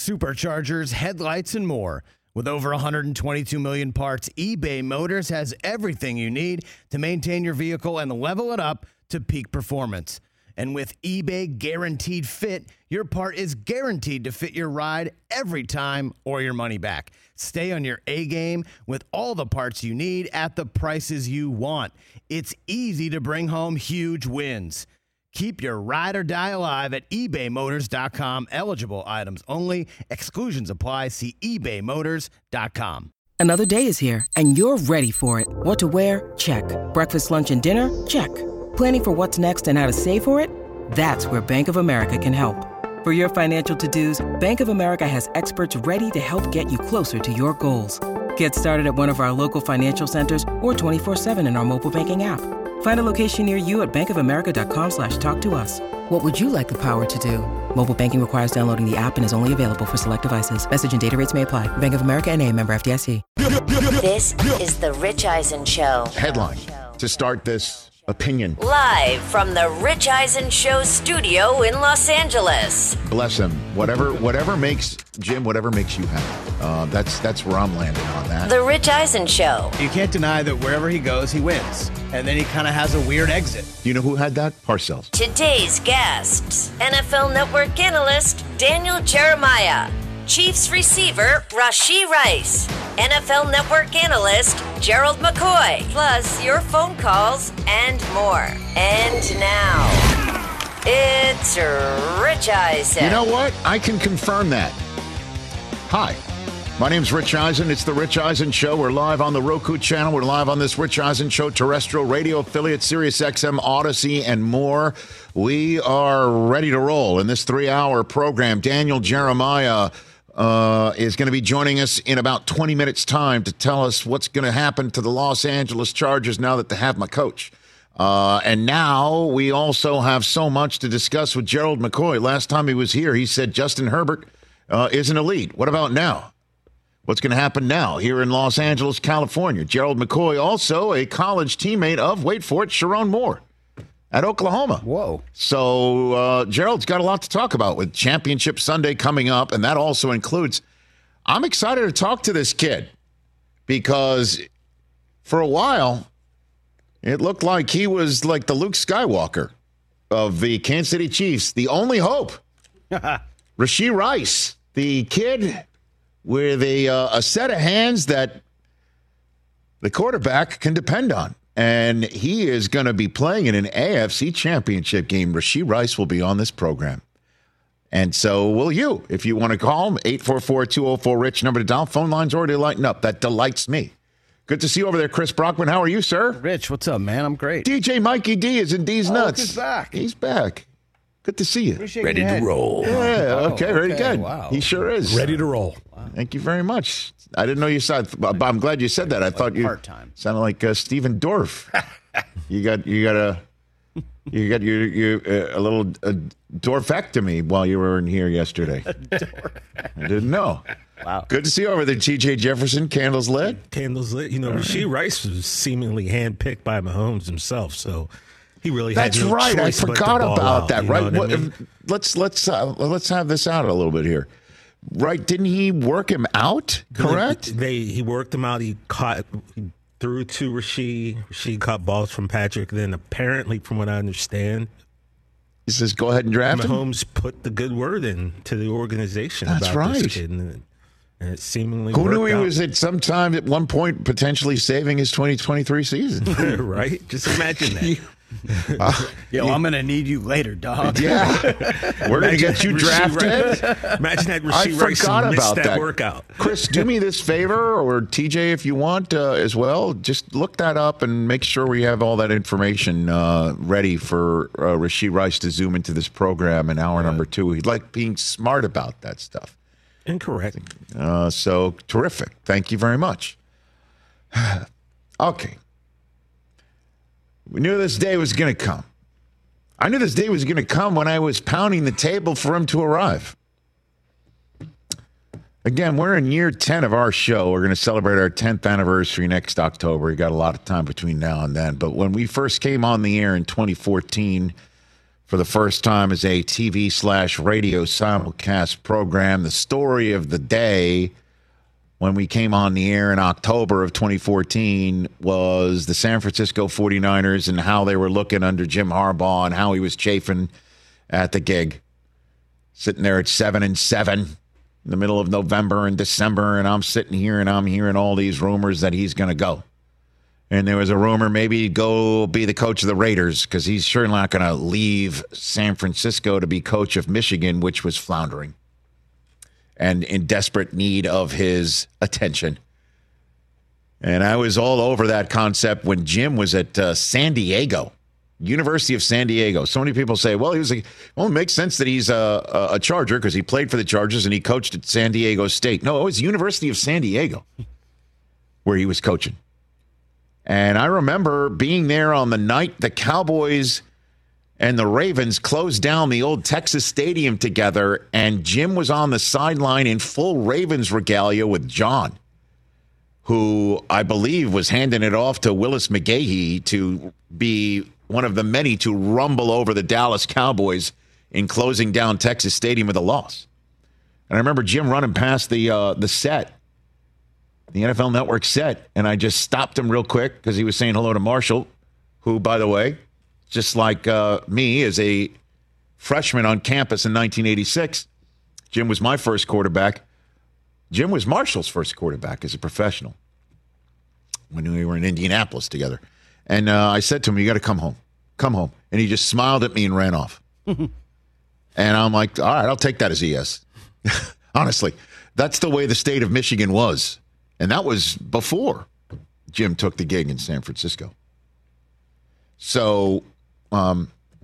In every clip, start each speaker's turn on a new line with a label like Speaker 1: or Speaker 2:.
Speaker 1: superchargers, headlights, and more. With over 122 million parts, eBay Motors has everything you need to maintain your vehicle and level it up to peak performance. And with eBay Guaranteed Fit, your part is guaranteed to fit your ride every time or your money back. Stay on your A-game with all the parts you need at the prices you want. It's easy to bring home huge wins. Keep your ride or die alive at ebaymotors.com. Eligible items only. Exclusions apply. See ebaymotors.com.
Speaker 2: Another day is here, and you're ready for it. What to wear? Check. Breakfast, lunch, and dinner? Check. Planning for what's next and how to save for it? That's where Bank of America can help. For your financial to-dos, Bank of America has experts ready to help get you closer to your goals. Get started at one of our local financial centers or 24/7 in our mobile banking app. Find a location near you at bankofamerica.com/talktous. What would you like the power to do? Mobile banking requires downloading the app and is only available for select devices. Message and data rates may apply. Bank of America N.A., member FDIC.
Speaker 3: This is the Rich Eisen Show.
Speaker 4: Headline to start this opinion.
Speaker 3: Live from the Rich Eisen Show studio in Los Angeles.
Speaker 4: Bless him. Whatever makes Jim, whatever makes you happy. That's where I'm landing on that.
Speaker 3: The Rich Eisen Show.
Speaker 1: You can't deny that wherever he goes, he wins. And then he kind of has a weird exit.
Speaker 4: Do you know who had that? Parcells.
Speaker 3: Today's guests, NFL Network analyst Daniel Jeremiah, Chiefs receiver Rashee Rice, NFL Network analyst Gerald McCoy, plus your phone calls and more. And now, it's Rich Eisen.
Speaker 4: You know what? I can confirm that. Hi. My name's Rich Eisen. It's the Rich Eisen Show. We're live on the Roku channel. We're live on this Rich Eisen Show terrestrial radio affiliate, Sirius XM, Odyssey, and more. We are ready to roll in this 3-hour program. Daniel Jeremiah is going to be joining us in about 20 minutes' time to tell us what's going to happen to the Los Angeles Chargers now that they have my coach. And now we also have so much to discuss with Gerald McCoy. Last time he was here, he said Justin Herbert is an elite. What about now? What's going to happen now here in Los Angeles, California? Gerald McCoy, also a college teammate of, wait for it, Sharon Moore at Oklahoma.
Speaker 1: Whoa.
Speaker 4: So Gerald's got a lot to talk about with Championship Sunday coming up, and that also includes, I'm excited to talk to this kid because for a while it looked like he was like the Luke Skywalker of the Kansas City Chiefs, the only hope. Rashee Rice, the kid with a set of hands that the quarterback can depend on. And he is going to be playing in an AFC championship game. Rashee Rice will be on this program. And so will you. If you want to call him, 844-204-RICH, number to dial. Phone line's already lighting up. That delights me. Good to see you over there, Chris Brockman. How are you, sir?
Speaker 1: Rich, what's up, man? I'm great.
Speaker 4: DJ Mikey D is in D's Nuts.
Speaker 1: He's back.
Speaker 4: He's back. Good to see you.
Speaker 5: Ready to roll.
Speaker 4: Yeah, okay, very good.
Speaker 1: Wow.
Speaker 4: He sure is.
Speaker 5: Ready to roll.
Speaker 1: Wow.
Speaker 4: Thank you very much. I didn't know you said. I'm glad you said that. I thought you
Speaker 1: part-time.
Speaker 4: sounded like Steven Dorff. you got a little Dorfectomy while you were in here yesterday. I didn't know.
Speaker 1: Wow.
Speaker 4: Good to see you over there, T.J. Jefferson. Candles lit.
Speaker 5: Candles lit. You know, Rashee Rice was seemingly handpicked by Mahomes himself, so he really had
Speaker 4: That's
Speaker 5: no
Speaker 4: right. I
Speaker 5: choice but to
Speaker 4: forgot
Speaker 5: ball
Speaker 4: about
Speaker 5: out,
Speaker 4: that.
Speaker 5: you know
Speaker 4: Right.
Speaker 5: what I mean?
Speaker 4: Let's have this out a little bit here. Right? Didn't he work him out? Correct.
Speaker 5: He worked him out. He threw to Rashee. Rashee caught balls from Patrick. Then apparently, from what I understand,
Speaker 4: He says, "Go ahead and draft him."
Speaker 5: Mahomes put the good word in to the organization
Speaker 4: That's
Speaker 5: about
Speaker 4: right.
Speaker 5: this kid, and it seemingly
Speaker 4: Who knew
Speaker 5: worked
Speaker 4: he
Speaker 5: out.
Speaker 4: was at some time at one point potentially saving his 2023 season?
Speaker 5: Right? Just imagine that.
Speaker 1: Yo, I'm going to need you later, dog.
Speaker 4: Yeah. We're going to get you drafted.
Speaker 5: Imagine that
Speaker 4: I
Speaker 5: Rashee Rice
Speaker 4: forgot
Speaker 5: missed
Speaker 4: about that.
Speaker 5: workout.
Speaker 4: Chris, do me this favor, or TJ if you want as well. Just look that up and make sure we have all that information ready for Rashee Rice to zoom into this program in hour number 2. He'd like being smart about that stuff.
Speaker 5: Incorrect.
Speaker 4: So terrific. Thank you very much. Okay. We knew this day was going to come. I knew this day was going to come when I was pounding the table for him to arrive. Again, we're in year 10 of our show. We're going to celebrate our 10th anniversary next October. We got a lot of time between now and then. But when we first came on the air in 2014 for the first time as a TV/radio simulcast program. The story of the day when we came on the air in October of 2014 was the San Francisco 49ers and how they were looking under Jim Harbaugh and how he was chafing at the gig. Sitting there at 7-7 in the middle of November and December, and I'm sitting here and I'm hearing all these rumors that he's going to go. And there was a rumor maybe he'd go be the coach of the Raiders because he's sure not going to leave San Francisco to be coach of Michigan, which was floundering and in desperate need of his attention. And I was all over that concept when Jim was at San Diego, University of San Diego. So many people say, well, it makes sense that he's a Charger because he played for the Chargers and he coached at San Diego State. No, it was University of San Diego where he was coaching. And I remember being there on the night the Cowboys and the Ravens closed down the old Texas Stadium together, and Jim was on the sideline in full Ravens regalia with John, who I believe was handing it off to Willis McGahee to be one of the many to rumble over the Dallas Cowboys in closing down Texas Stadium with a loss. And I remember Jim running past the set, the NFL Network set, and I just stopped him real quick because he was saying hello to Marshall, who, by the way, just like me, is a freshman on campus in 1986. Jim was my first quarterback. Jim was Marshall's first quarterback as a professional when we were in Indianapolis together. And I said to him, you got to come home. Come home. And he just smiled at me and ran off. And I'm like, all right, I'll take that as a yes. Honestly, that's the way the state of Michigan was. And that was before Jim took the gig in San Francisco. So, I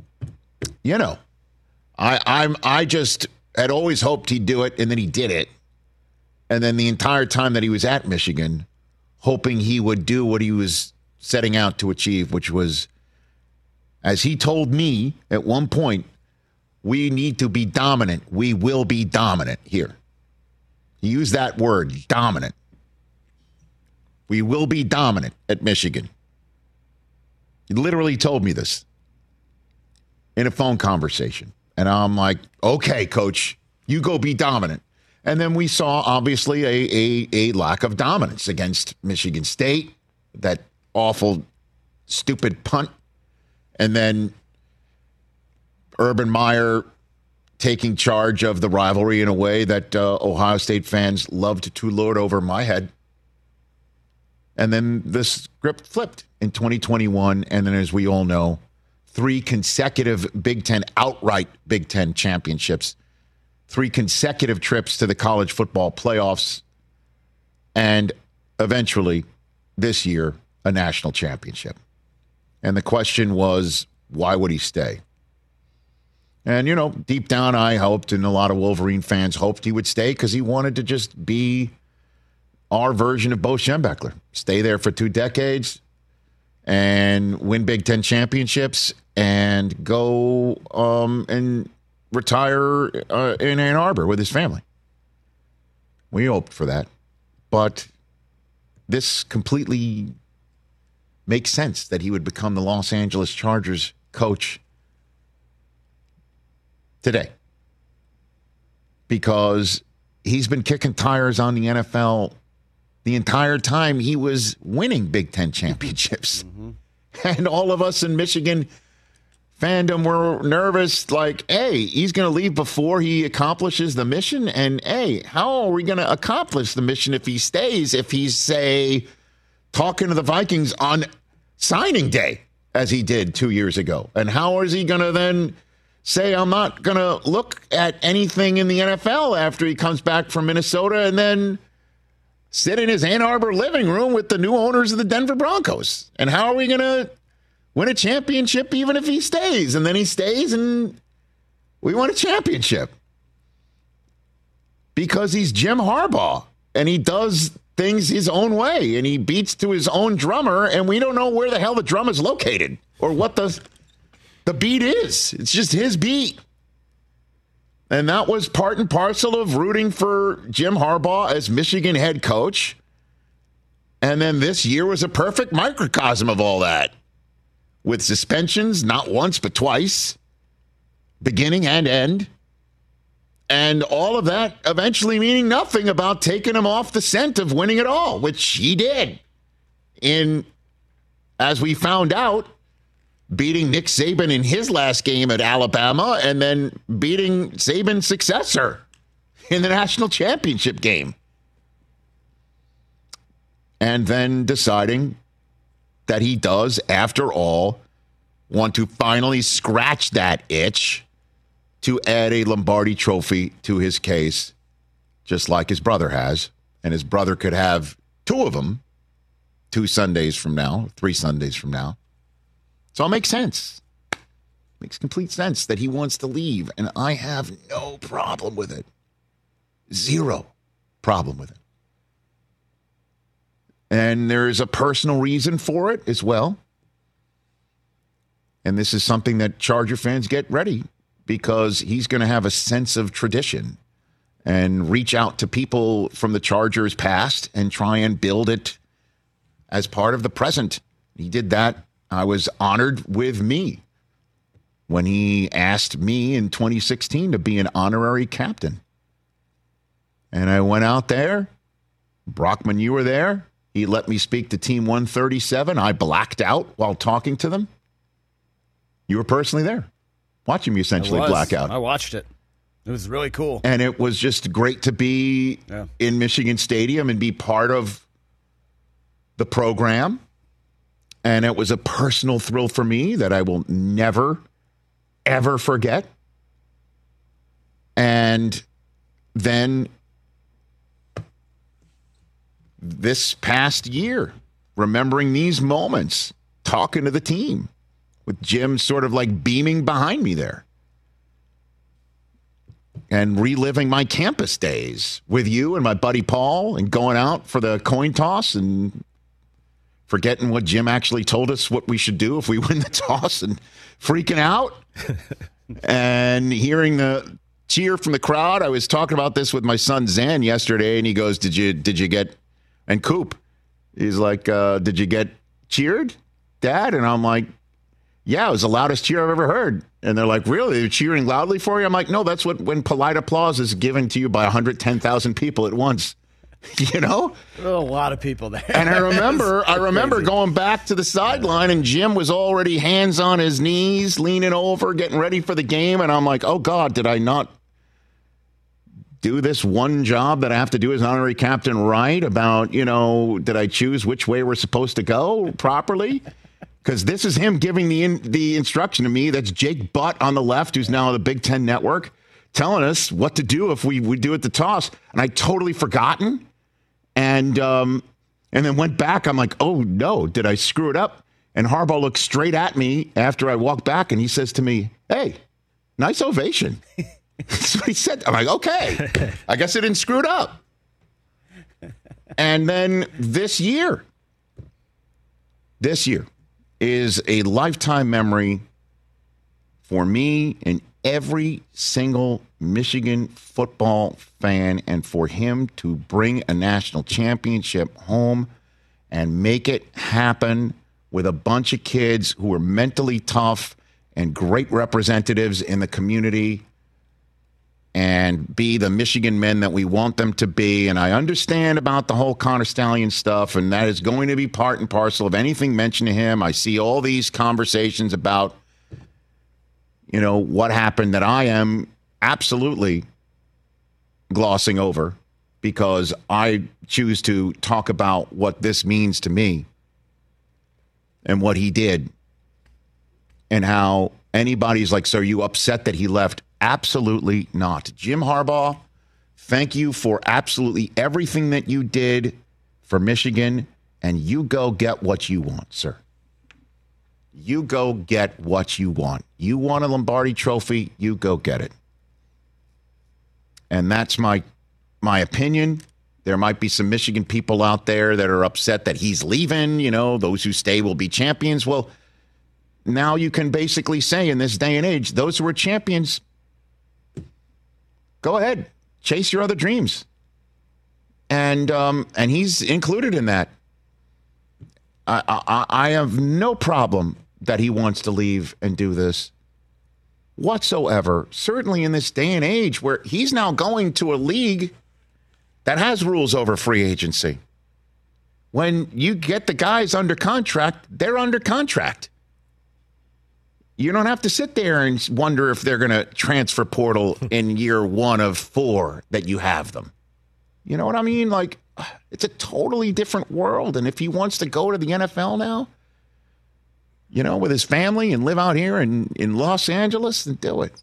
Speaker 4: just had always hoped he'd do it, and then he did it. And then the entire time that he was at Michigan, hoping he would do what he was setting out to achieve, which was, as he told me at one point, we need to be dominant. We will be dominant here. He used that word, dominant. We will be dominant at Michigan. He literally told me this in a phone conversation. And I'm like, okay, coach, you go be dominant. And then we saw, obviously, a lack of dominance against Michigan State, that awful, stupid punt. And then Urban Meyer taking charge of the rivalry in a way that Ohio State fans loved to lord over my head. And then the script flipped in 2021. And then, as we all know, 3 consecutive Big Ten, outright Big Ten championships, 3 consecutive trips to the college football playoffs, and eventually, this year, a national championship. And the question was, why would he stay? And, deep down, I hoped, and a lot of Wolverine fans hoped he would stay because he wanted to just be our version of Bo Schembechler. Stay there for 2 decades and win Big Ten championships and go and retire in Ann Arbor with his family. We hoped for that. But this completely makes sense that he would become the Los Angeles Chargers coach today, because he's been kicking tires on the NFL the entire time he was winning Big Ten championships. Mm-hmm. And all of us in Michigan fandom were nervous, like, hey, he's going to leave before he accomplishes the mission. And, hey, how are we going to accomplish the mission if he stays, if he's, say, talking to the Vikings on signing day, as he did 2 years ago? And how is he going to then say, I'm not going to look at anything in the NFL after he comes back from Minnesota, and then sit in his Ann Arbor living room with the new owners of the Denver Broncos? And how are we going to win a championship even if he stays? And then he stays and we won a championship. Because he's Jim Harbaugh and he does things his own way and he beats to his own drummer, and we don't know where the hell the drum is located or what the beat is. It's just his beat. And that was part and parcel of rooting for Jim Harbaugh as Michigan head coach. And then this year was a perfect microcosm of all that, with suspensions, not once but twice, beginning and end. And all of that eventually meaning nothing about taking him off the scent of winning it all, which he did in, as we found out, beating Nick Saban in his last game at Alabama and then beating Saban's successor in the national championship game. And then deciding that he does, after all, want to finally scratch that itch to add a Lombardi trophy to his case, just like his brother has. And his brother could have two of them 2 Sundays from now, 3 Sundays from now. So it makes sense. Makes complete sense that he wants to leave. And I have no problem with it. Zero problem with it. And there's a personal reason for it as well. And this is something that Charger fans get ready, because he's going to have a sense of tradition and reach out to people from the Chargers past and try and build it as part of the present. He did that. I was honored with me when he asked me in 2016 to be an honorary captain. And I went out there. Brockman, you were there. He let me speak to Team 137. I blacked out while talking to them. You were personally there, watching me essentially black out.
Speaker 1: I watched it. It was really cool.
Speaker 4: And it was just great to be in Michigan Stadium and be part of the program. And it was a personal thrill for me that I will never, ever forget. And then this past year, remembering these moments, talking to the team, with Jim sort of like beaming behind me there, and reliving my campus days with you and my buddy Paul, and going out for the coin toss and forgetting what Jim actually told us what we should do if we win the toss, and freaking out and hearing the cheer from the crowd. I was talking about this with my son Zan yesterday, and he goes, did you get, and Coop, he's like, did you get cheered, Dad? And I'm like, yeah, it was the loudest cheer I've ever heard. And they're like, really? They're cheering loudly for you? I'm like, no, that's when polite applause is given to you by 110,000 people at once. You know?
Speaker 1: A lot of people there.
Speaker 4: And I remember going back to the sideline, and Jim was already hands on his knees, leaning over, getting ready for the game. And I'm like, oh, God, did I not do this one job that I have to do as honorary captain right? About, did I choose which way we're supposed to go properly? Because this is him giving the instruction to me. That's Jake Butt on the left, who's now on the Big Ten Network, telling us what to do if we do it the toss. And I totally forgotten. And then went back. I'm like, oh, no, did I screw it up? And Harbaugh looked straight at me after I walked back, and he says to me, hey, nice ovation. That's what he said. I'm like, okay, I guess I didn't screw it up. And then this year is a lifetime memory for me and every single Michigan football fan, and for him to bring a national championship home and make it happen with a bunch of kids who are mentally tough and great representatives in the community, and be the Michigan men that we want them to be. And I understand about the whole Connor Stallion stuff, and that is going to be part and parcel of anything mentioned to him. I see all these conversations about, what happened that I am absolutely glossing over, because I choose to talk about what this means to me and what he did, and how anybody's like, so are you upset that he left? Absolutely not. Jim Harbaugh, thank you for absolutely everything that you did for Michigan, and you go get what you want, sir. You go get what you want. You want a Lombardi trophy, you go get it. And that's my opinion. There might be some Michigan people out there that are upset that he's leaving. Those who stay will be champions. Well, now you can basically say in this day and age, those who are champions, go ahead, chase your other dreams. And he's included in that. I have no problem that he wants to leave and do this. whatsoever, certainly in this day and age where he's now going to a league that has rules over free agency. When you get the guys under contract, they're under contract. You don't have to sit there and wonder if they're going to transfer portal in year 1 of 4 that you have them. You know what I mean? Like, it's a totally different world. And if he wants to go to the NFL now, you know, with his family and live out here in Los Angeles, then do it.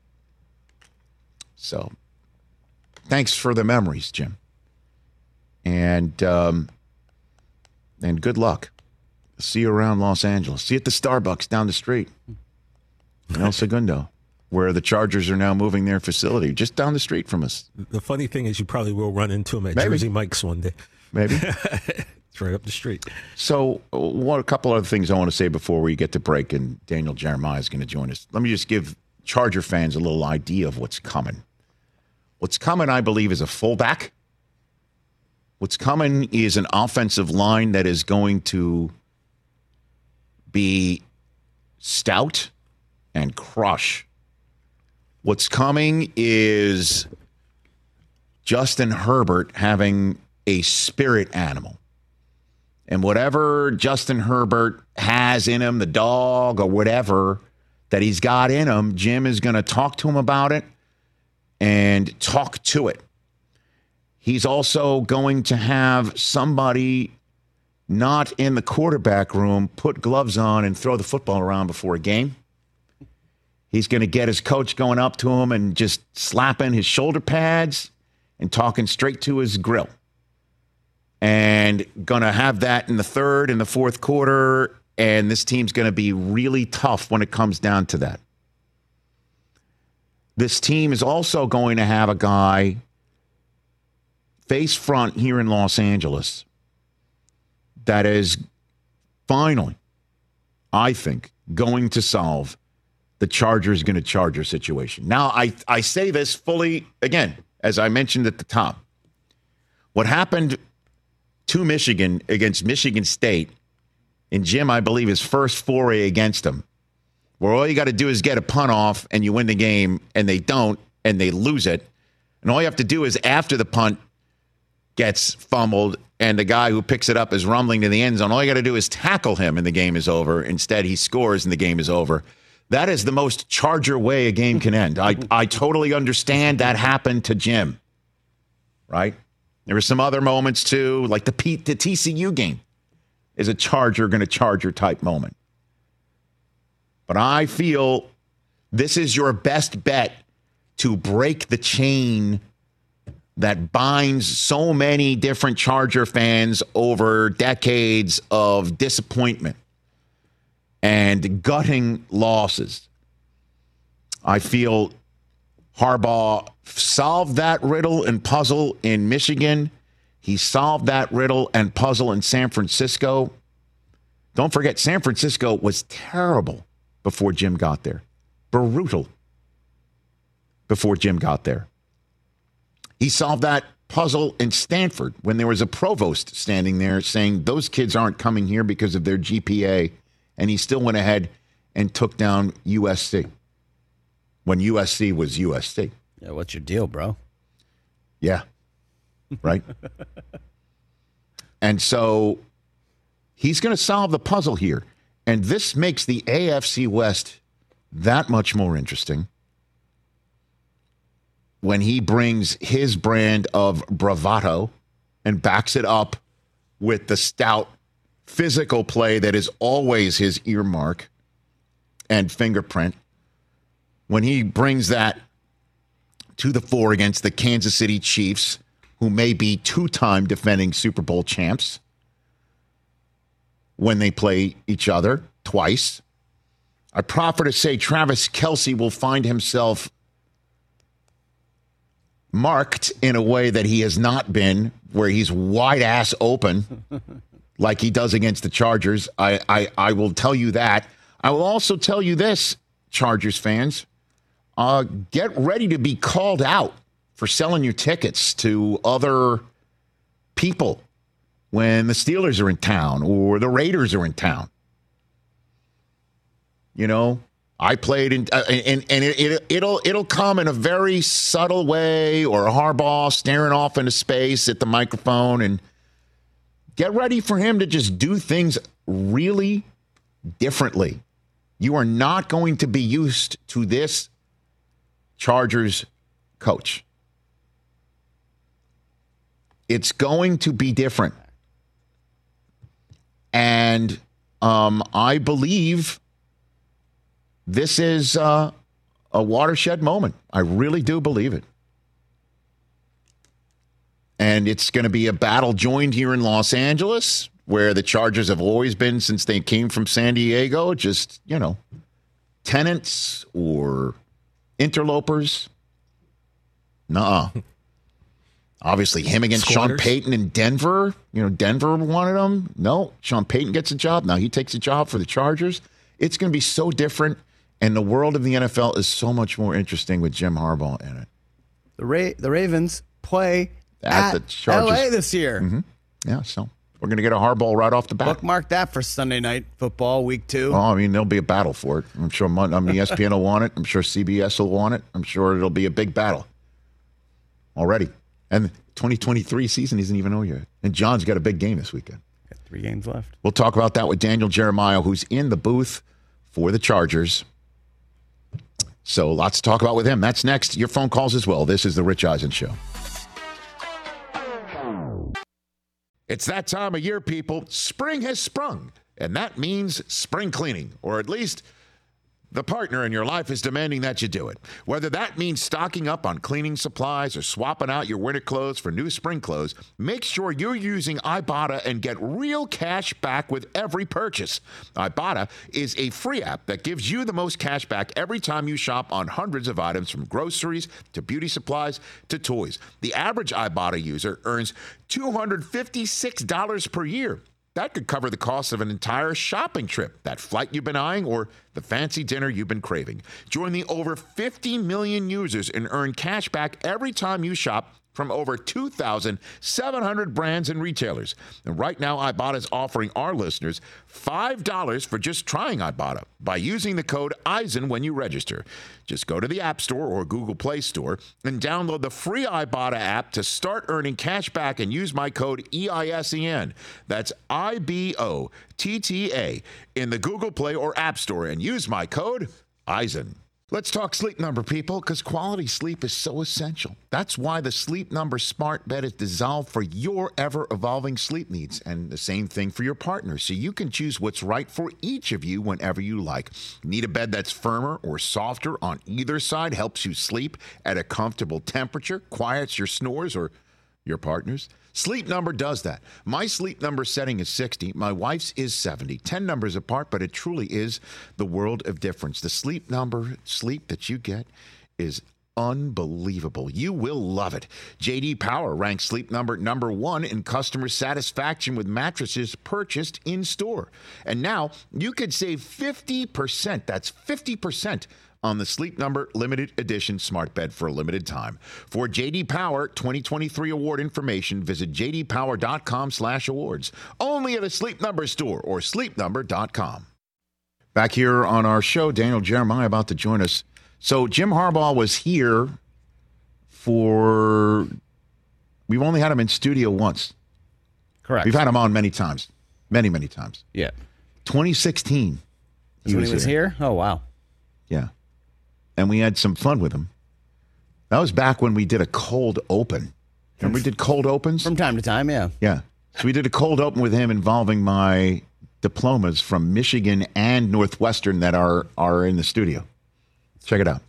Speaker 4: So, thanks for the memories, Jim. And good luck. See you around Los Angeles. See you at the Starbucks down the street in El Segundo, where the Chargers are now moving their facility, just down the street from us.
Speaker 5: The funny thing is you probably will run into him at Jersey Mike's one day.
Speaker 4: Maybe.
Speaker 5: It's right up the street.
Speaker 4: So a couple other things I want to say before we get to break, and Daniel Jeremiah is going to join us. Let me just give Charger fans a little idea of what's coming. What's coming, I believe, is a fullback. What's coming is an offensive line that is going to be stout and crush. What's coming is Justin Herbert having a spirit animal. And whatever Justin Herbert has in him, the dog or whatever that he's got in him, Jim is going to talk to him about it and talk to it. He's also going to have somebody not in the quarterback room put gloves on and throw the football around before a game. He's going to get his coach going up to him and just slapping his shoulder pads and talking straight to his grill. And going to have that in the third and the fourth quarter, and this team's going to be really tough when it comes down to that. This team is also going to have a guy face front here in Los Angeles that is finally, I think, going to solve the Chargers going to Charger situation. Now, I say this fully, again, as I mentioned at the top. What happened to Michigan against Michigan State, and Jim, I believe, his first foray against them, where all you got to do is get a punt off and you win the game, and they don't, and they lose it. And all you have to do is after the punt gets fumbled and the guy who picks it up is rumbling to the end zone, all you got to do is tackle him and the game is over. Instead, he scores and the game is over. That is the most Charger way a game can end. I totally understand that happened to Jim, right? There were some other moments, too, like the TCU game is a Charger going to Charger type moment. But I feel this is your best bet to break the chain that binds so many different Charger fans over decades of disappointment and gutting losses. I feel Harbaugh solved that riddle and puzzle in Michigan. He solved that riddle and puzzle in San Francisco. Don't forget, San Francisco was terrible before Jim got there. Brutal before Jim got there. He solved that puzzle in Stanford when there was a provost standing there saying those kids aren't coming here because of their GPA, and he still went ahead and took down USC when USC was USC.
Speaker 1: Yeah, what's your deal, bro?
Speaker 4: Yeah, right? And so he's going to solve the puzzle here, and this makes the AFC West that much more interesting when he brings his brand of bravado and backs it up with the stout physical play that is always his earmark and fingerprint. When he brings that to the fore against the Kansas City Chiefs, who may be two-time defending Super Bowl champs when they play each other twice. I proffer to say Travis Kelce will find himself marked in a way that he has not been, where he's wide ass open like he does against the Chargers. I will tell you that. I will also tell you this, Chargers fans. Get ready to be called out for selling your tickets to other people when the Steelers are in town or the Raiders are in town. You know, I played and it'll come in a very subtle way, or a Harbaugh staring off into space at the microphone, and get ready for him to just do things really differently. You are not going to be used to this Chargers coach. It's going to be different. And I believe this is a watershed moment. I really do believe it. And it's going to be a battle joined here in Los Angeles, where the Chargers have always been since they came from San Diego. Just, tenants or interlopers. Nuh-uh. Obviously, him against
Speaker 5: Squatters.
Speaker 4: Sean Payton in Denver. Denver wanted him. No, Sean Payton gets a job. Now he takes a job for the Chargers. It's going to be so different. And the world of the NFL is so much more interesting with Jim Harbaugh in it.
Speaker 1: The Ravens play at
Speaker 4: the Chargers.
Speaker 1: LA this year.
Speaker 4: Mm-hmm. Yeah, so we're going to get a Harbaugh right off the bat.
Speaker 1: Bookmark that for Sunday Night Football, Week 2.
Speaker 4: Oh, I mean, there'll be a battle for it. I'm sure ESPN will want it. I'm sure CBS will want it. I'm sure it'll be a big battle already. And the 2023 season isn't even over yet. And John's got a big game this weekend.
Speaker 1: Got 3 games left.
Speaker 4: We'll talk about that with Daniel Jeremiah, who's in the booth for the Chargers. So lots to talk about with him. That's next. Your phone calls as well. This is the Rich Eisen Show. It's that time of year, people. Spring has sprung, and that means spring cleaning, or at least the partner in your life is demanding that you do it. Whether that means stocking up on cleaning supplies or swapping out your winter clothes for new spring clothes, make sure you're using Ibotta and get real cash back with every purchase. Ibotta is a free app that gives you the most cash back every time you shop on hundreds of items, from groceries to beauty supplies to toys. The average Ibotta user earns $256 per year. That could cover the cost of an entire shopping trip, that flight you've been eyeing, or the fancy dinner you've been craving. Join the over 50 million users and earn cash back every time you shop from over 2,700 brands and retailers. And right now, Ibotta is offering our listeners $5 for just trying Ibotta by using the code EISEN when you register. Just go to the App Store or Google Play Store and download the free Ibotta app to start earning cash back, and use my code EISEN. That's IBOTTA in the Google Play or App Store, and use my code EISEN. Let's talk Sleep Number, people, because quality sleep is so essential. That's why the Sleep Number smart bed is designed for your ever-evolving sleep needs, and the same thing for your partner, so you can choose what's right for each of you whenever you like. Need a bed that's firmer or softer on either side, helps you sleep at a comfortable temperature, quiets your snores or your partner's? Sleep Number does that. My Sleep Number setting is 60. My wife's is 70. 10 numbers apart, but it truly is the world of difference. The Sleep Number sleep that you get is unbelievable. You will love it. J.D. Power ranks Sleep Number #1 in customer satisfaction with mattresses purchased in store. And now you could save 50%. That's 50% on the Sleep Number limited edition smart bed for a limited time. For J.D. Power 2023 award information, visit jdpower.com/awards. Only at a Sleep Number store or sleepnumber.com. Back here on our show, Daniel Jeremiah about to join us. So Jim Harbaugh was here we've only had him in studio once.
Speaker 1: Correct.
Speaker 4: We've had him on many times. Many, many times.
Speaker 1: Yeah.
Speaker 4: 2016.
Speaker 1: When he was here? Oh, wow.
Speaker 4: Yeah. And we had some fun with him. That was back when we did a cold open. Remember we did cold opens?
Speaker 1: From time to time, yeah.
Speaker 4: Yeah. So we did a cold open with him involving my diplomas from Michigan and Northwestern that are in the studio. Check it out.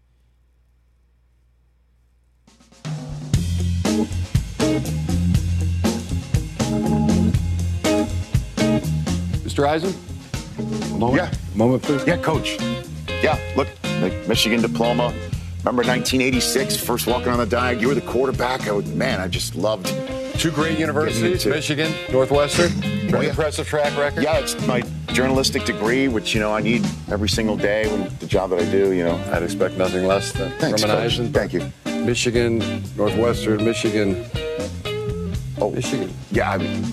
Speaker 6: Mr. Eisen? A moment?
Speaker 4: Yeah.
Speaker 6: A moment, please.
Speaker 4: Yeah, coach. Yeah, look, the Michigan diploma. Remember 1986, first walking on the diag, you were the quarterback. I just loved.
Speaker 6: Two great universities, Michigan, Northwestern. Very impressive track record.
Speaker 4: Yeah, it's my journalistic degree, which, I need every single day when the job that I do,
Speaker 6: I'd expect nothing less than
Speaker 4: Thanks,
Speaker 6: from an
Speaker 4: Coach.
Speaker 6: Eisen.
Speaker 4: Thank you.
Speaker 6: Michigan, Northwestern, Michigan.
Speaker 4: Oh,
Speaker 6: Michigan.
Speaker 4: Yeah, I mean,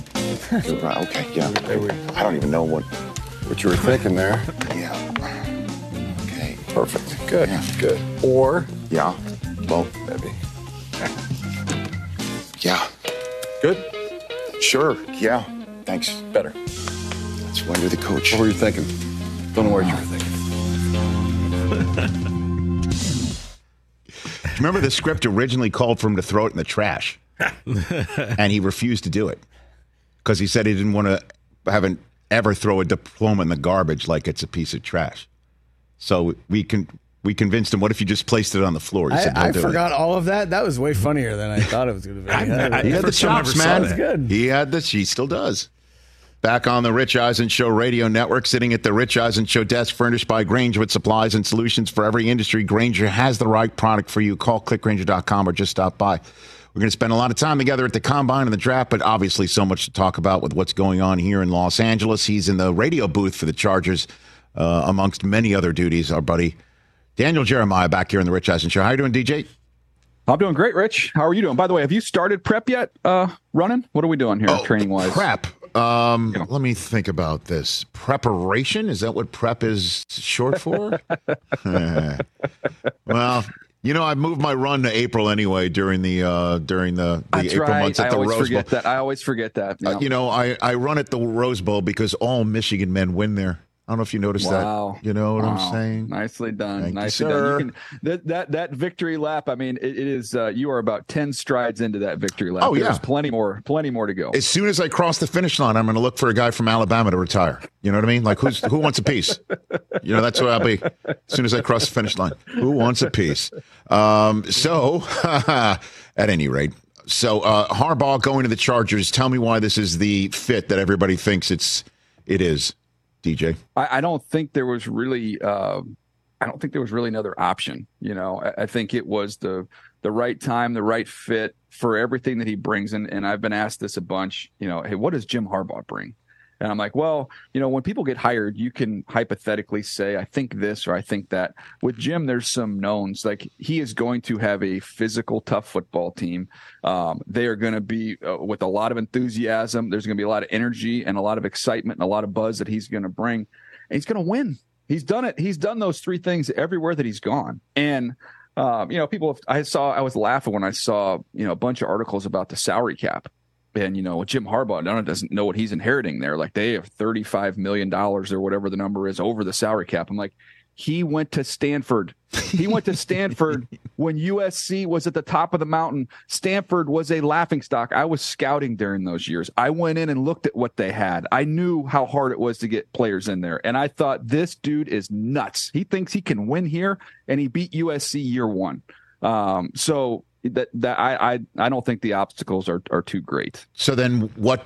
Speaker 4: okay, yeah.
Speaker 6: There we-
Speaker 4: I don't even know what
Speaker 6: What you were thinking there.
Speaker 4: Yeah. Okay.
Speaker 6: Perfect. Good.
Speaker 4: Yeah.
Speaker 6: Good. Or
Speaker 4: Yeah. Well,
Speaker 6: maybe.
Speaker 4: yeah.
Speaker 6: Good.
Speaker 4: Sure. Yeah. Thanks.
Speaker 6: Better.
Speaker 4: That's why you're the coach.
Speaker 6: What were you thinking? Don't know what you were thinking.
Speaker 4: Remember, the script originally called for him to throw it in the trash, and he refused to do it because he said he didn't want to ever throw a diploma in the garbage like it's a piece of trash. So we convinced him. What if you just placed it on the floor? He said,
Speaker 1: I forgot all of that. That was way funnier than I thought it was going to be.
Speaker 4: He had the chops, man.
Speaker 1: That's good.
Speaker 4: He had this. He still does. Back on the Rich Eisen Show radio network, sitting at the Rich Eisen Show desk, furnished by Grainger with supplies and solutions for every industry. Grainger has the right product for you. Call clickgrainger.com or just stop by. We're going to spend a lot of time together at the Combine and the Draft, but obviously so much to talk about with what's going on here in Los Angeles. He's in the radio booth for the Chargers, amongst many other duties. Our buddy Daniel Jeremiah back here in the Rich Eisen Show. How you doing, DJ?
Speaker 7: I'm doing great, Rich. How are you doing? By the way, have you started prep yet? Running? What are we doing here, training-wise?
Speaker 4: Prep. Let me think about this. Preparation? Is that what prep is short for? Well, I moved my run to April anyway during the April months at the Rose Bowl.
Speaker 7: I always forget that. Yeah.
Speaker 4: I run at the Rose Bowl because all Michigan men win there. I don't know if you noticed that. You know what I'm saying?
Speaker 7: Nicely done.
Speaker 4: Nicely done.
Speaker 7: That victory lap. I mean, it is. You are about 10 strides into that victory lap.
Speaker 4: Oh, yeah.
Speaker 7: There's plenty more to go.
Speaker 4: As soon as I cross the finish line, I'm going to look for a guy from Alabama to retire. You know what I mean? Like who wants a piece? That's what I'll be. As soon as I cross the finish line, who wants a piece? So, at any rate. So Harbaugh going to the Chargers. Tell me why this is the fit that everybody thinks it is. DJ,
Speaker 7: I don't think there was really. I don't think there was really another option. I think it was the right time, the right fit for everything that he brings. And I've been asked this a bunch. Hey, what does Jim Harbaugh bring? And I'm like, well, when people get hired, you can hypothetically say, I think this or I think that. With Jim, there's some knowns. Like, he is going to have a physical, tough football team. They are going to be with a lot of enthusiasm. There's going to be a lot of energy and a lot of excitement and a lot of buzz that he's going to bring. And he's going to win. He's done it. He's done those three things everywhere that he's gone. And, people, I was laughing when I saw, a bunch of articles about the salary cap. And, Jim Harbaugh doesn't know what he's inheriting there. Like, they have $35 million or whatever the number is over the salary cap. I'm like, he went to Stanford. He went to Stanford when USC was at the top of the mountain. Stanford was a laughingstock. I was scouting during those years. I went in and looked at what they had. I knew how hard it was to get players in there. And I thought, this dude is nuts. He thinks he can win here, and he beat USC year one. So I don't think the obstacles are too great.
Speaker 4: So then what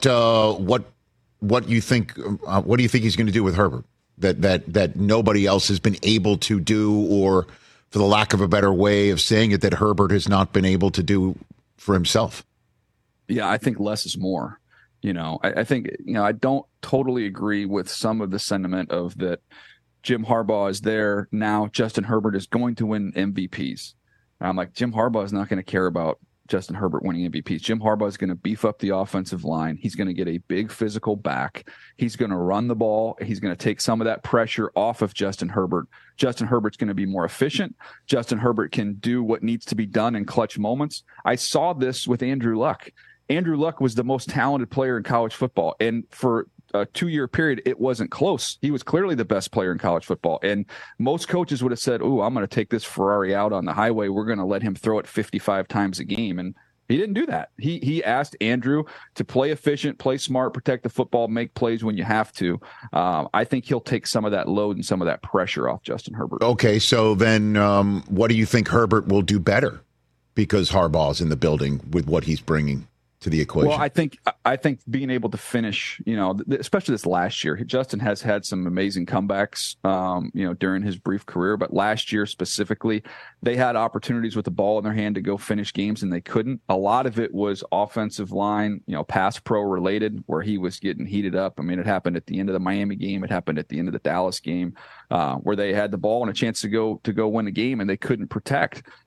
Speaker 4: you think? What do you think he's going to do with Herbert that nobody else has been able to do, or, for the lack of a better way of saying it, that Herbert has not been able to do for himself?
Speaker 7: Yeah, I think less is more. I think I don't totally agree with some of the sentiment of that. Jim Harbaugh is there now. Justin Herbert is going to win MVPs. I'm like, Jim Harbaugh is not going to care about Justin Herbert winning MVPs. Jim Harbaugh is going to beef up the offensive line. He's going to get a big physical back. He's going to run the ball. He's going to take some of that pressure off of Justin Herbert. Justin Herbert's going to be more efficient. Justin Herbert can do what needs to be done in clutch moments. I saw this with Andrew Luck. Andrew Luck was the most talented player in college football. And for a 2-year period, it wasn't close. He was clearly the best player in college football. And most coaches would have said, "Ooh, I'm going to take this Ferrari out on the highway. We're going to let him throw it 55 times a game." And he didn't do that. He asked Andrew to play efficient, play smart, protect the football, make plays when you have to. I think he'll take some of that load and some of that pressure off Justin Herbert.
Speaker 4: Okay, so then what do you think Herbert will do better because Harbaugh's in the building with what he's bringing to the equation?
Speaker 7: Well, I think being able to finish, especially this last year, Justin has had some amazing comebacks, during his brief career. But last year specifically, they had opportunities with the ball in their hand to go finish games, and they couldn't. A lot of it was offensive line, pass pro related, where he was getting heated up. I mean, it happened at the end of the Miami game. It happened at the end of the Dallas game, where they had the ball and a chance to go win the game, and they couldn't protect.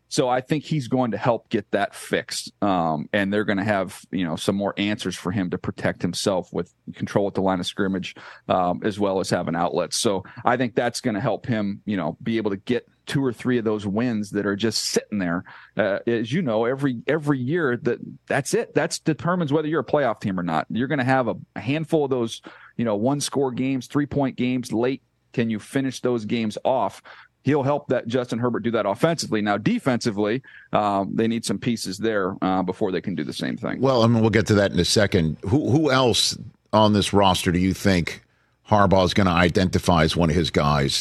Speaker 7: So I think he's going to help get that fixed. And they're going to have, some more answers for him to protect himself with control at the line of scrimmage, as well as having outlets. So I think that's going to help him, be able to get 2 or 3 of those wins that are just sitting there. As you know, every year that's it. That determines whether you're a playoff team or not. You're going to have a handful of those, 1-score games, 3-point games late. Can you finish those games off? He'll help that Justin Herbert do that offensively. Now, defensively, they need some pieces there before they can do the same thing.
Speaker 4: Well, we'll get to that in a second. Who else on this roster do you think Harbaugh is going to identify as one of his guys?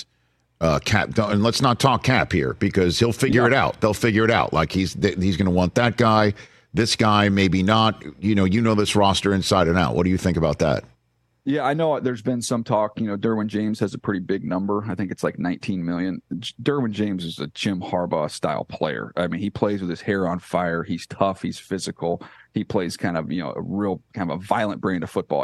Speaker 4: Cap, and let's not talk Cap here because he'll figure it out. They'll figure it out. Like he's going to want that guy, this guy, maybe not. You know this roster inside and out. What do you think about that?
Speaker 7: Yeah, I know there's been some talk, Derwin James has a pretty big number. I think it's like 19 million. Derwin James is a Jim Harbaugh style player. I mean, he plays with his hair on fire. He's tough. He's physical. He plays kind of, a real kind of a violent brand of football.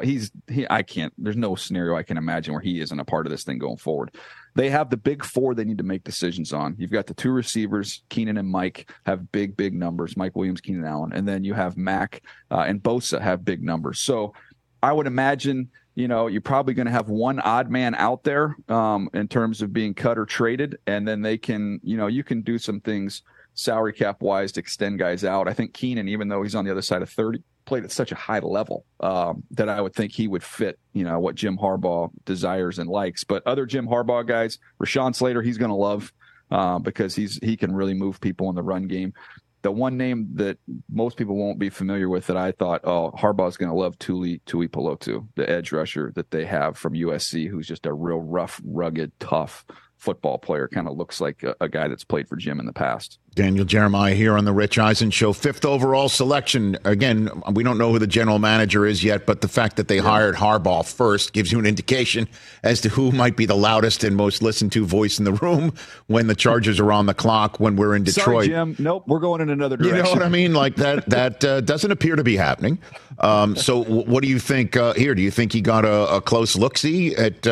Speaker 7: There's no scenario I can imagine where he isn't a part of this thing going forward. They have the big 4 they need to make decisions on. You've got the 2 receivers, Keenan and Mike, have big numbers. Mike Williams, Keenan Allen. And then you have Mac and Bosa have big numbers. So I would imagine, you're probably going to have one odd man out there in terms of being cut or traded. And then they can, you can do some things salary cap wise to extend guys out. I think Keenan, even though he's on the other side of 30, played at such a high level that I would think he would fit, what Jim Harbaugh desires and likes. But other Jim Harbaugh guys, Rashawn Slater, he's going to love because he can really move people in the run game. The one name that most people won't be familiar with that I thought, Harbaugh's going to love Tuli Pelotu, the edge rusher that they have from USC, who's just a real rough, rugged, tough football player. Kind of looks like a guy that's played for Jim in the past.
Speaker 4: Daniel Jeremiah here on the Rich Eisen Show. 5th overall selection. Again, we don't know who the general manager is yet, but the fact that they hired Harbaugh first gives you an indication as to who might be the loudest and most listened to voice in the room when the Chargers are on the clock, when we're in Detroit.
Speaker 7: Sorry, Jim. Nope, we're going in another direction.
Speaker 4: You know what I mean? Like that doesn't appear to be happening. So what do you think here? Do you think he got a close look-see at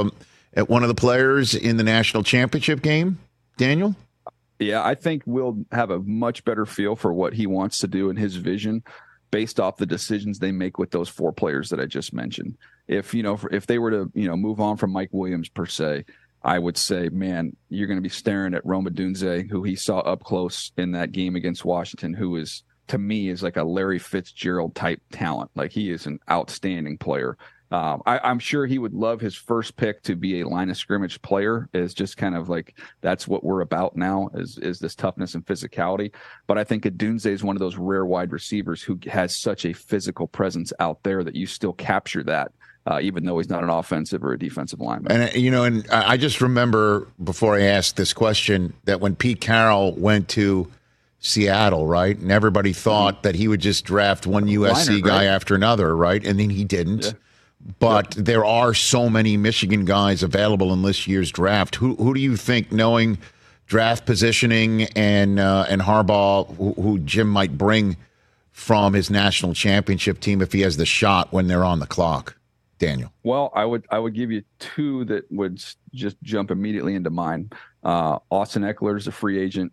Speaker 4: one of the players in the national championship game, Daniel?
Speaker 7: Yeah, I think we'll have a much better feel for what he wants to do and his vision based off the decisions they make with those 4 players that I just mentioned. If they were to, move on from Mike Williams per se, I would say, man, you're going to be staring at Rome Odunze, who he saw up close in that game against Washington, who is, to me, is like a Larry Fitzgerald type talent. Like he is an outstanding player. I'm sure he would love his first pick to be a line of scrimmage player. Is just kind of like that's what we're about now is this toughness and physicality. But I think Odunze is one of those rare wide receivers who has such a physical presence out there that you still capture that. Even though he's not an offensive or a defensive lineman.
Speaker 4: And I just remember before I asked this question that when Pete Carroll went to Seattle, right, and everybody thought that he would just draft one USC guy after another, right, and then he didn't. Yeah. But there are so many Michigan guys available in this year's draft. Who do you think, knowing draft positioning and Harbaugh, who Jim might bring from his national championship team if he has the shot when they're on the clock? Daniel.
Speaker 7: Well, I would give you 2 that would just jump immediately into mind. Austin Eckler is a free agent.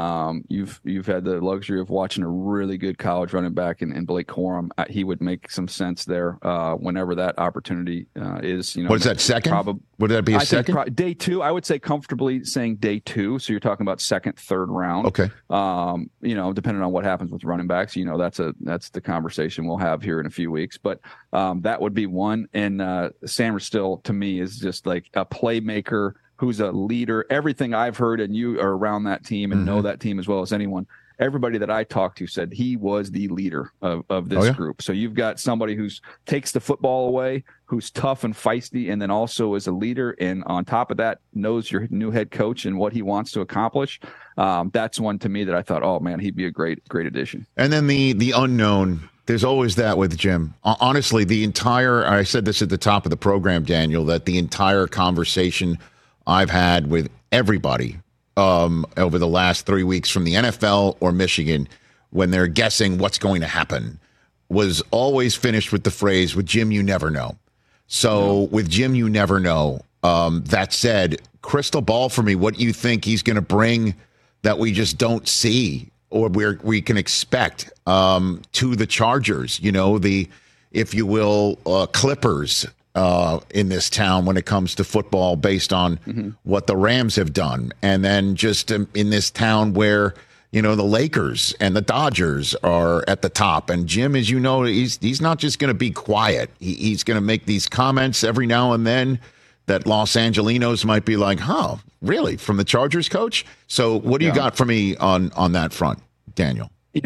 Speaker 7: You've had the luxury of watching a really good college running back in Blake Corum. He would make some sense there whenever that opportunity is.
Speaker 4: What is that, second? Would that be a second?
Speaker 7: Day 2, I would say comfortably saying day 2. So you're talking about 2nd, 3rd round.
Speaker 4: Okay.
Speaker 7: Depending on what happens with running backs, that's the conversation we'll have here in a few weeks. But that would be one. And Sam Still, to me, is just like a playmaker who's a leader. Everything I've heard, and you are around that team and know that team as well as anyone, everybody that I talked to said he was the leader of this group. So you've got somebody who's takes the football away, who's tough and feisty, and then also is a leader. And on top of that, knows your new head coach and what he wants to accomplish. That's one to me that I thought, oh man, he'd be a great addition.
Speaker 4: And then the unknown. There's always that with Jim. Honestly, I said this at the top of the program, Daniel, that the entire conversation I've had with everybody over the last 3 weeks from the NFL or Michigan when they're guessing what's going to happen was always finished with the phrase, with Jim, you never know. So with Jim, you never know. That said, crystal ball for me, what you think he's going to bring that we just don't see or we can expect to the Chargers, the, if you will, Clippers in this town when it comes to football based on what the Rams have done. And then just in this town where, the Lakers and the Dodgers are at the top. And Jim, as you know, he's not just going to be quiet. He's going to make these comments every now and then that Los Angelinos might be like, huh, really? From the Chargers coach? So what do you got for me on that front, Daniel?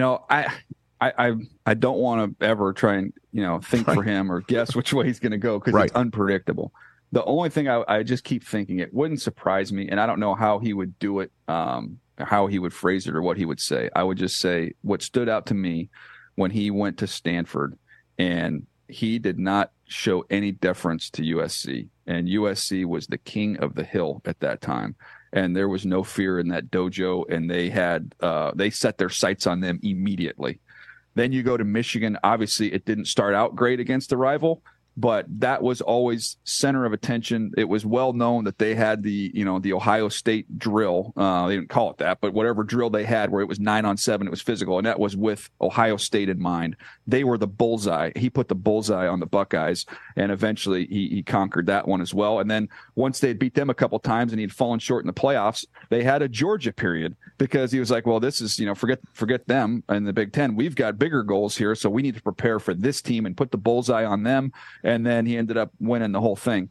Speaker 7: I don't want to ever try and, think for him or guess which way he's going to go because it's unpredictable. The only thing I just keep thinking, it wouldn't surprise me, and I don't know how he would do it, how he would phrase it or what he would say. I would just say what stood out to me when he went to Stanford and he did not show any deference to USC, and USC was the king of the hill at that time. And there was no fear in that dojo, and they set their sights on them immediately. Then you go to Michigan. Obviously, it didn't start out great against the rival, but that was always center of attention. It was well known that they had the Ohio State drill. They didn't call it that, but whatever drill they had where it was 9-on-7, it was physical, and that was with Ohio State in mind. They were the bullseye. He put the bullseye on the Buckeyes, and eventually he conquered that one as well. And then once they had beat them a couple times and he'd fallen short in the playoffs, they had a Georgia period because he was like, well, this is, forget them in the Big Ten. We've got bigger goals here, so we need to prepare for this team and put the bullseye on them. And then he ended up winning the whole thing.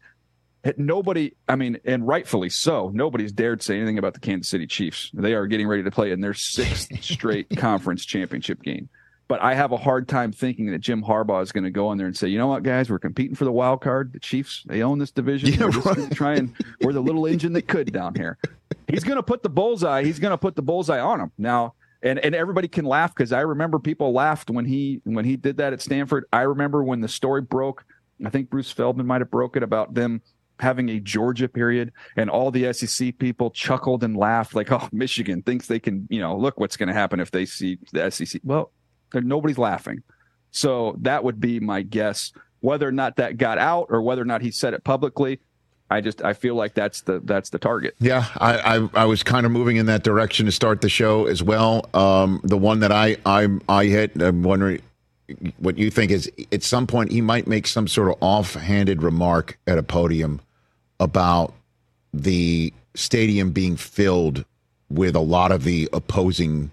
Speaker 7: Nobody, and rightfully so, nobody's dared say anything about the Kansas City Chiefs. They are getting ready to play in their 6th straight conference championship game. But I have a hard time thinking that Jim Harbaugh is going to go in there and say, you know what, guys, we're competing for the wild card. The Chiefs, they own this division.
Speaker 4: Yeah,
Speaker 7: we're just going to try and we're the little engine that could down here. He's going to put the bullseye. He's going to put the bullseye on him now. And everybody can laugh because I remember people laughed when he did that at Stanford. I remember when the story broke. I think Bruce Feldman might have broke it about them having a Georgia period, and all the SEC people chuckled and laughed like, oh, Michigan thinks they can, look what's going to happen if they see the SEC. Well, nobody's laughing. So that would be my guess. Whether or not that got out or whether or not he said it publicly, I feel like that's the target.
Speaker 4: Yeah, I was kind of moving in that direction to start the show as well. The one that I hit, I'm wondering what you think is at some point he might make some sort of offhanded remark at a podium about the stadium being filled with a lot of the opposing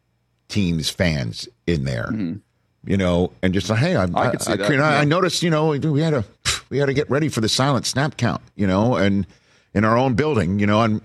Speaker 4: team's fans in there, and just like, hey, I noticed, we had to get ready for the silent snap count, and in our own building, and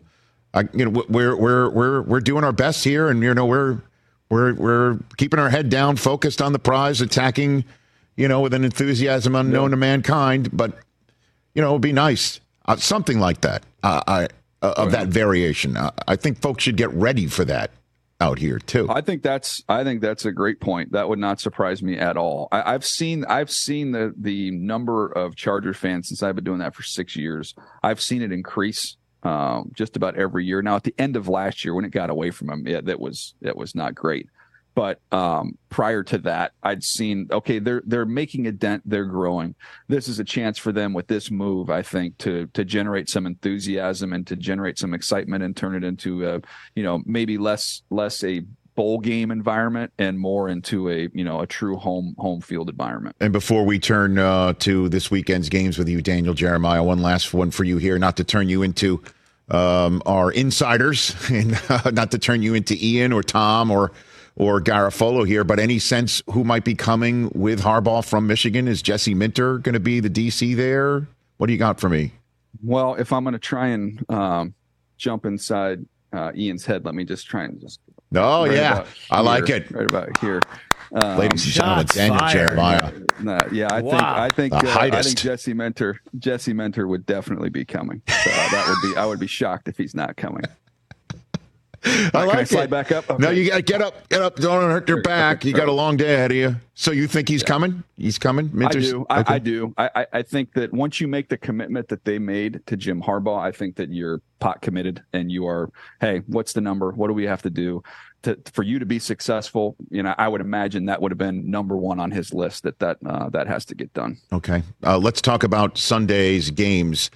Speaker 4: we're doing our best here, and we're keeping our head down, focused on the prize, attacking, with an enthusiasm unknown to mankind. But, it would be nice, something like that, that variation. I think folks should get ready for that out here too.
Speaker 7: I think that's a great point. That would not surprise me at all. I've seen the number of Chargers fans since I've been doing that for 6 years. I've seen it increase just about every year. Now, at the end of last year, when it got away from him, that was not great. But prior to that, I'd seen, okay, they're making a dent. They're growing. This is a chance for them with this move, I think, to generate some enthusiasm and to generate some excitement and turn it into, maybe less a bowl game environment and more into a true home field environment. And before we turn to this weekend's games with you, Daniel Jeremiah, one last one for you here, not to turn you into our insiders and not to turn you into Ian or Tom or Garofolo here, but any sense who might be coming with Harbaugh from Michigan? Is Jesse Minter going to be the DC there? What do you got for me? Well, if I'm going to try and jump inside Ian's head, let me just try and just. Oh, right, yeah. I like it. Right about here. Ladies and gentlemen, Daniel Jeremiah. I think Jesse Minter would definitely be coming. So I would be shocked if he's not coming. I like it. Slide back up? Okay. No, you got to get up. Don't hurt your back. You got a long day ahead of you. So you think he's coming? He's coming? Minter's? I do. I think that once you make the commitment that they made to Jim Harbaugh, I think that you're pot committed and you are, hey, what's the number? What do we have to do for you to be successful? I would imagine that would have been number one on his list that has to get done. Okay. Let's talk about Sunday's games.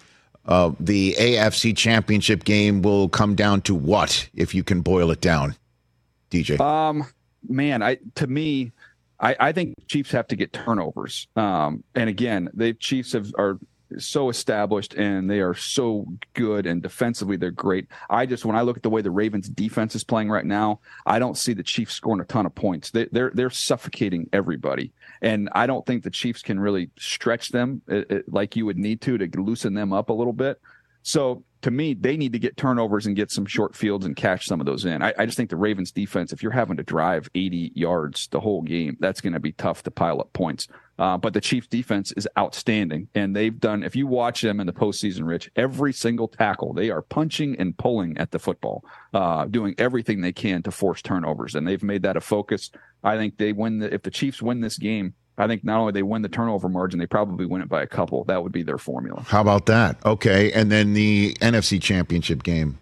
Speaker 4: The AFC Championship game will come down to what, if you can boil it down, DJ?
Speaker 7: Man, I think Chiefs have to get turnovers. And again, the Chiefs are so established and they are so good, and defensively they're great. When I look at the way the Ravens defense is playing right now, I don't see the Chiefs scoring a ton of points. They're suffocating everybody. And I don't think the Chiefs can really stretch them like you would need to loosen them up a little bit. So to me, they need to get turnovers and get some short fields and cash some of those in. I just think the Ravens defense, if you're having to drive 80 yards the whole game, that's going to be tough to pile up points. But the Chiefs defense is outstanding. And they've done, if you watch them in the postseason, Rich, every single tackle, they are punching and pulling at the football, doing everything they can to force turnovers. And they've made that a focus. I think if the Chiefs win this game, I think not only they win the turnover margin, they probably win it by a couple. That would be their formula.
Speaker 4: How about that? Okay. And then the NFC Championship game.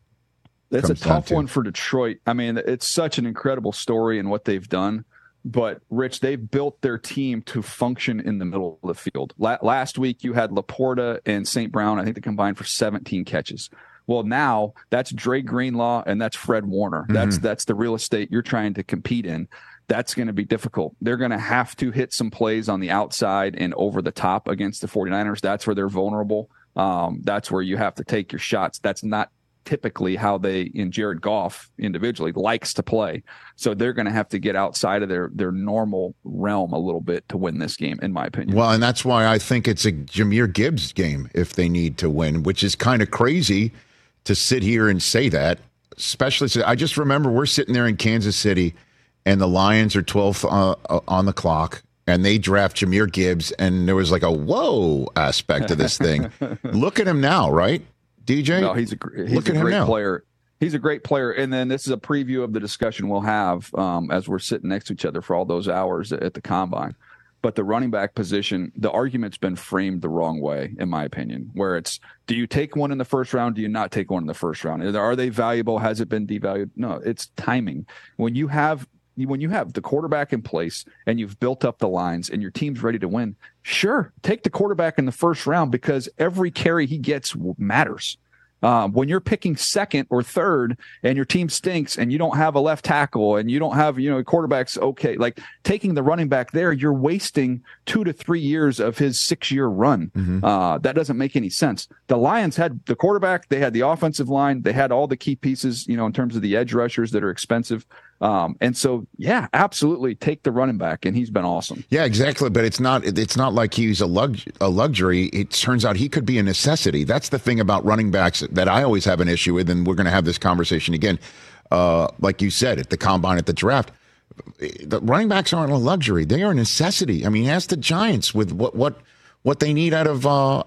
Speaker 7: That's a tough one for Detroit. I mean, it's such an incredible story in what they've done. But, Rich, they've built their team to function in the middle of the field. Last week, you had Laporta and St. Brown. I think they combined for 17 catches. Well, now that's Dre Greenlaw and that's Fred Warner. That's the real estate you're trying to compete in. That's going to be difficult. They're going to have to hit some plays on the outside and over the top against the 49ers. That's where they're vulnerable. That's where you have to take your shots. That's not typically how Jared Goff individually likes to play. So they're going to have to get outside of their normal realm a little bit to win this game, in my opinion.
Speaker 4: Well, and that's why I think it's a Jahmyr Gibbs game if they need to win, which is kind of crazy to sit here and say that. Especially, I just remember we're sitting there in Kansas City, and the Lions are 12th on the clock, and they draft Jahmyr Gibbs, and there was like a whoa aspect of this thing. Look at him now, right, DJ?
Speaker 7: No, he's a great player. He's a great player. And then this is a preview of the discussion we'll have as we're sitting next to each other for all those hours at the Combine. But the running back position, the argument's been framed the wrong way, in my opinion, where it's, do you take one in the first round? Do you not take one in the first round? Are they valuable? Has it been devalued? No, it's timing. When you have the quarterback in place and you've built up the lines and your team's ready to win, sure, take the quarterback in the first round because every carry he gets matters. When you're picking second or third and your team stinks and you don't have a left tackle and you don't have, quarterbacks, okay, like taking the running back there, you're wasting 2 to 3 years of his 6-year run. That doesn't make any sense. The Lions had the quarterback, they had the offensive line, they had all the key pieces, in terms of the edge rushers that are expensive. And so, yeah, absolutely take the running back, and he's been awesome.
Speaker 4: Yeah, exactly. But it's not like he's a luxury. It turns out he could be a necessity. That's the thing about running backs that I always have an issue with, and we're going to have this conversation again. Like you said, at the Combine, at the draft, the running backs aren't a luxury. They are a necessity. I mean, ask the Giants with what they need out of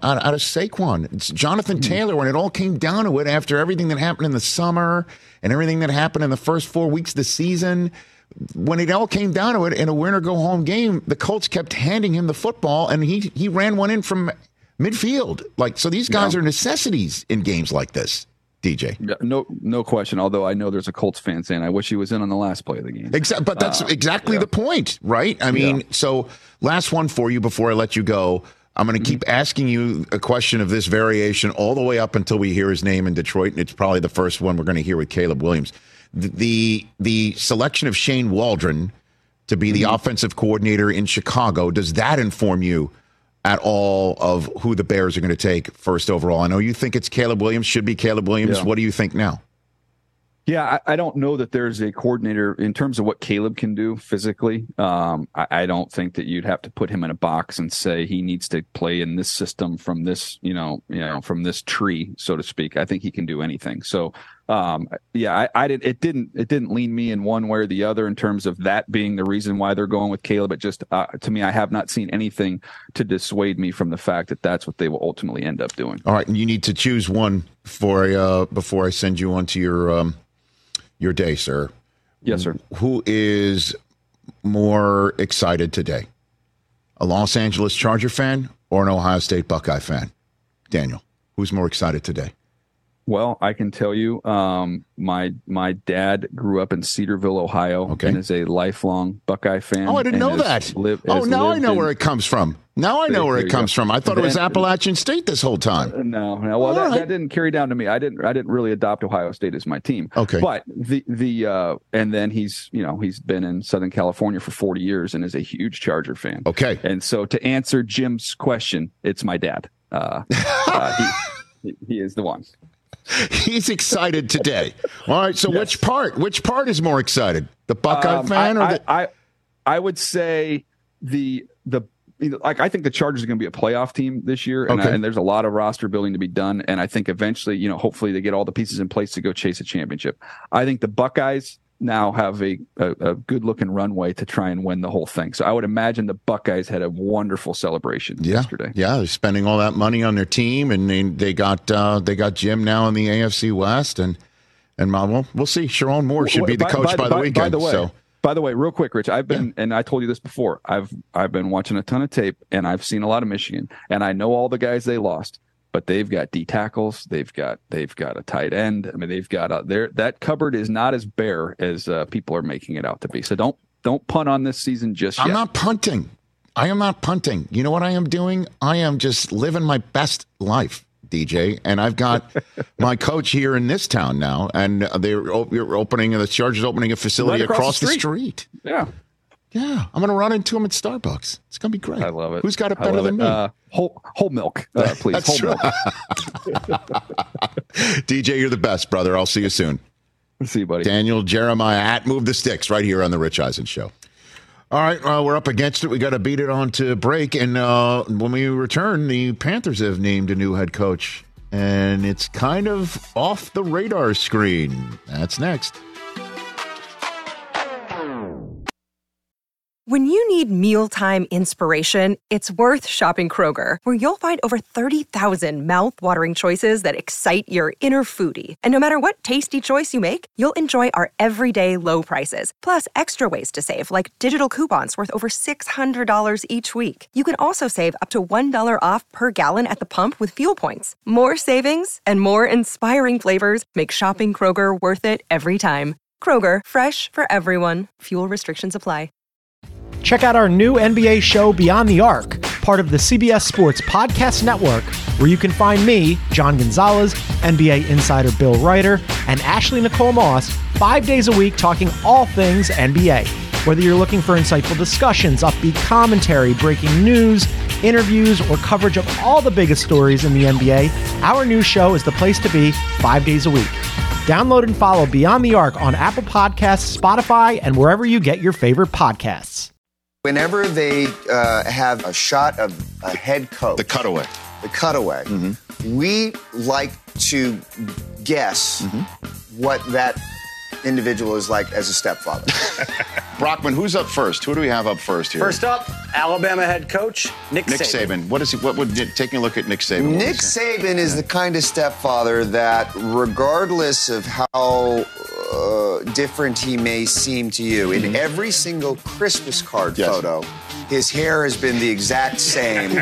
Speaker 4: Saquon. It's Jonathan Taylor, when it all came down to it, after everything that happened in the summer and everything that happened in the first 4 weeks of the season, when it all came down to it in a winner-go-home game, the Colts kept handing him the football, and he ran one in from midfield. So these guys are necessities in games like this, DJ.
Speaker 7: No question, although I know there's a Colts fan saying, I wish he was in on the last play of the game.
Speaker 4: But that's exactly the point, right? I mean, so last one for you before I let you go. I'm going to keep asking you a question of this variation all the way up until we hear his name in Detroit, and it's probably the first one we're going to hear with Caleb Williams. The selection of Shane Waldron to be the offensive coordinator in Chicago, does that inform you at all of who the Bears are going to take first overall? I know you think it's Caleb Williams, should be Caleb Williams. Yeah. What do you think now?
Speaker 7: Yeah, I don't know that there's a coordinator in terms of what Caleb can do physically. I don't think that you'd have to put him in a box and say he needs to play in this system from this, from this tree, so to speak. I think he can do anything. So, it didn't lean me in one way or the other in terms of that being the reason why they're going with Caleb. It just, to me, I have not seen anything to dissuade me from the fact that that's what they will ultimately end up doing.
Speaker 4: All right, and you need to choose one before I send you on to your day, sir.
Speaker 7: Yes, sir.
Speaker 4: Who is more excited today? A Los Angeles Charger fan or an Ohio State Buckeye fan? Daniel, who's more excited today?
Speaker 7: Well, I can tell you, my dad grew up in Cedarville, Ohio, and is a lifelong Buckeye fan.
Speaker 4: Oh, I didn't know that. Now I know where it comes from. Now I know where it comes from. I thought it was Appalachian State this whole time.
Speaker 7: No. Well, that didn't carry down to me. I didn't really adopt Ohio State as my team.
Speaker 4: Okay.
Speaker 7: But and then he's been in Southern California for 40 years and is a huge Charger fan.
Speaker 4: Okay.
Speaker 7: And so to answer Jim's question, it's my dad. He is the one.
Speaker 4: He's excited today. All right. So yes. Which part is more excited? The Buckeye fan or the?
Speaker 7: I would say I think the Chargers are going to be a playoff team this year, and there's a lot of roster building to be done. And I think eventually, hopefully they get all the pieces in place to go chase a championship. I think the Buckeyes now have a good looking runway to try and win the whole thing. So I would imagine the Buckeyes had a wonderful celebration yesterday.
Speaker 4: Yeah, they're spending all that money on their team, and they got Jim now in the AFC West, and we'll see. Sharon Moore should be the coach by the weekend.
Speaker 7: By the way, real quick, Rich, I've been, and I told you this before, I've been watching a ton of tape, and I've seen a lot of Michigan, and I know all the guys they lost. But they've got D tackles. They've got a tight end. I mean, they've got that cupboard is not as bare as people are making it out to be. So don't punt on this season just yet.
Speaker 4: I'm not punting. I am not punting. You know what I am doing? I am just living my best life, DJ. And I've got my coach here in this town now, and the Chargers opening a facility right across the street. Yeah, I'm going to run into him at Starbucks. It's going to be great.
Speaker 7: I love it.
Speaker 4: Who's got it better than me?
Speaker 7: Whole milk, please.
Speaker 4: That's
Speaker 7: whole milk.
Speaker 4: DJ, you're the best, brother. I'll see you soon.
Speaker 7: See you, buddy.
Speaker 4: Daniel Jeremiah at Move the Sticks right here on The Rich Eisen Show. All right, we're up against it. We got to beat it on to break. And when we return, the Panthers have named a new head coach. And it's kind of off the radar screen. That's next.
Speaker 8: When you need mealtime inspiration, it's worth shopping Kroger, where you'll find over 30,000 mouth-watering choices that excite your inner foodie. And no matter what tasty choice you make, you'll enjoy our everyday low prices, plus extra ways to save, like digital coupons worth over $600 each week. You can also save up to $1 off per gallon at the pump with fuel points. More savings and more inspiring flavors make shopping Kroger worth it every time. Kroger, fresh for everyone. Fuel restrictions apply.
Speaker 9: Check out our new NBA show, Beyond the Arc, part of the CBS Sports Podcast Network, where you can find me, John Gonzalez, NBA insider Bill Ryder, and Ashley Nicole Moss 5 days a week talking all things NBA. Whether you're looking for insightful discussions, upbeat commentary, breaking news, interviews, or coverage of all the biggest stories in the NBA, our new show is the place to be 5 days a week. Download and follow Beyond the Arc on Apple Podcasts, Spotify, and wherever you get your favorite podcasts.
Speaker 10: Whenever they have a shot of a head coach,
Speaker 4: the cutaway,
Speaker 10: we like to guess what that individual is like as a stepfather.
Speaker 4: Brockman, who's up first? Who do we have up first here?
Speaker 11: First up, Alabama head coach Nick Saban.
Speaker 4: What is he? What would taking a look at Nick Saban?
Speaker 10: Nick Saban is the kind of stepfather that, regardless of how different he may seem to you, in every single Christmas card photo, his hair has been the exact same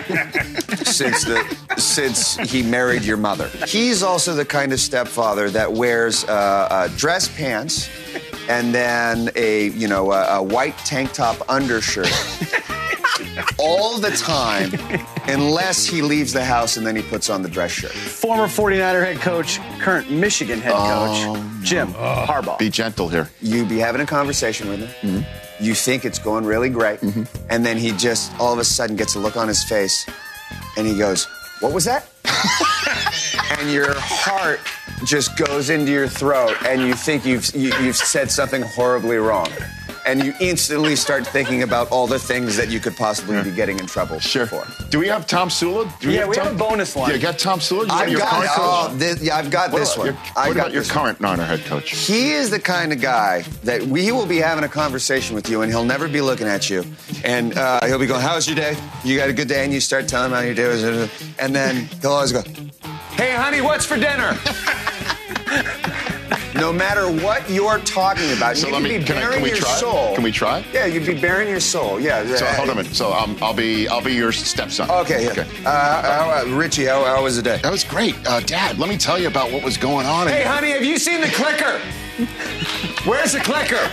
Speaker 10: since he married your mother. He's also the kind of stepfather that wears dress pants and then a white tank top undershirt all the time, unless he leaves the house and then he puts on the dress shirt.
Speaker 11: Former 49er head coach, current Michigan head coach, Jim Harbaugh.
Speaker 4: Be gentle here.
Speaker 10: You be having a conversation with him. You think it's going really great. And then he just all of a sudden gets a look on his face and he goes, "What was that?" And your heart just goes into your throat and you think you've said something horribly wrong. And you instantly start thinking about all the things that you could possibly be getting in trouble for.
Speaker 4: Do we have Tom Sula?
Speaker 11: We have a bonus line.
Speaker 4: Yeah, you got Tom Sula?
Speaker 10: I've got this one.
Speaker 4: What about your current Niner head coach?
Speaker 10: He is the kind of guy that he will be having a conversation with you, and he'll never be looking at you. And he'll be going, "How's your day? You got a good day?" And you start telling him how your day was. And then he'll always go, "Hey, honey, what's for dinner?" No matter what you're talking about,
Speaker 4: So
Speaker 10: you'd be bearing your soul.
Speaker 4: Can we try?
Speaker 10: Yeah, you'd be bearing your soul. Yeah.
Speaker 4: So hold on a minute. So I'll be your stepson.
Speaker 10: Okay. Yeah.
Speaker 4: Okay.
Speaker 10: Richie, how was the day?
Speaker 4: That was great, Dad. Let me tell you about what was going on.
Speaker 10: Hey, honey, have you seen the clicker? Where's the clicker?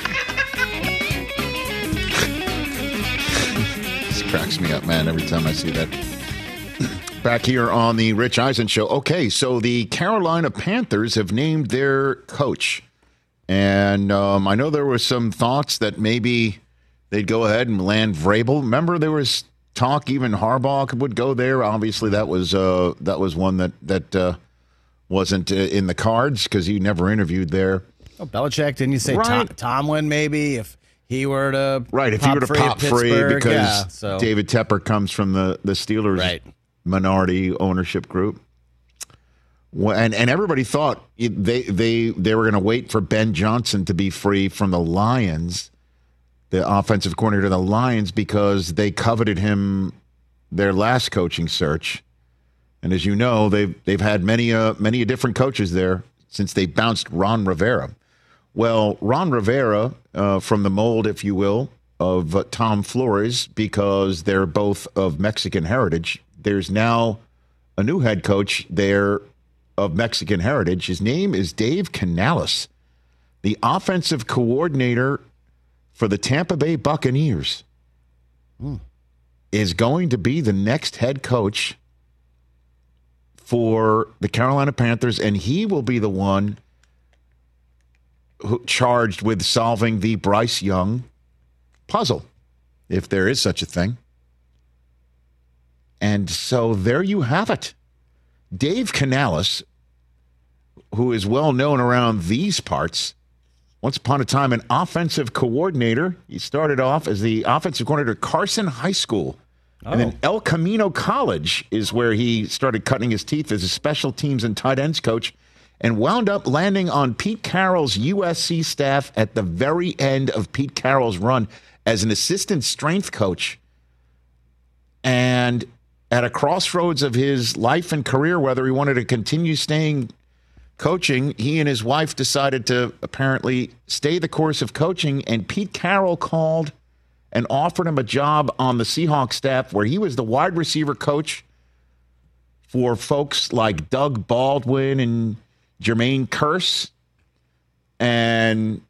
Speaker 4: This cracks me up, man, every time I see that. Back here on the Rich Eisen Show. Okay, so the Carolina Panthers have named their coach. And I know there were some thoughts that maybe they'd go ahead and land Vrabel. Remember, there was talk even Harbaugh would go there. Obviously, that was one that wasn't in the cards because he never interviewed there.
Speaker 1: Oh, Belichick, didn't you say
Speaker 4: Right.
Speaker 1: Tomlin maybe if he were to
Speaker 4: if he were to pop free because
Speaker 1: so.
Speaker 4: David Tepper comes from the Steelers minority ownership group. And everybody thought they were going to wait for Ben Johnson to be free from the Lions, the offensive coordinator of the Lions, because they coveted him their last coaching search. And as you know, they've had many different coaches there since they bounced Ron Rivera. Well, Ron Rivera, from the mold, if you will, of Tom Flores, because they're both of Mexican heritage, there's now a new head coach there of Mexican heritage. His name is Dave Canales, the offensive coordinator for the Tampa Bay Buccaneers, is going to be the next head coach for the Carolina Panthers, and he will be the one charged with solving the Bryce Young puzzle, if there is such a thing. And so there you have it. Dave Canales, who is well known around these parts, once upon a time an offensive coordinator. He started off as the offensive coordinator at Carson High School. And then El Camino College is where he started cutting his teeth as a special teams and tight ends coach, and wound up landing on Pete Carroll's USC staff at the very end of Pete Carroll's run as an assistant strength coach. And at a crossroads of his life and career, whether he wanted to continue staying coaching, he and his wife decided to apparently stay the course of coaching, and Pete Carroll called and offered him a job on the Seahawks staff where he was the wide receiver coach for folks like Doug Baldwin and Jermaine Kearse and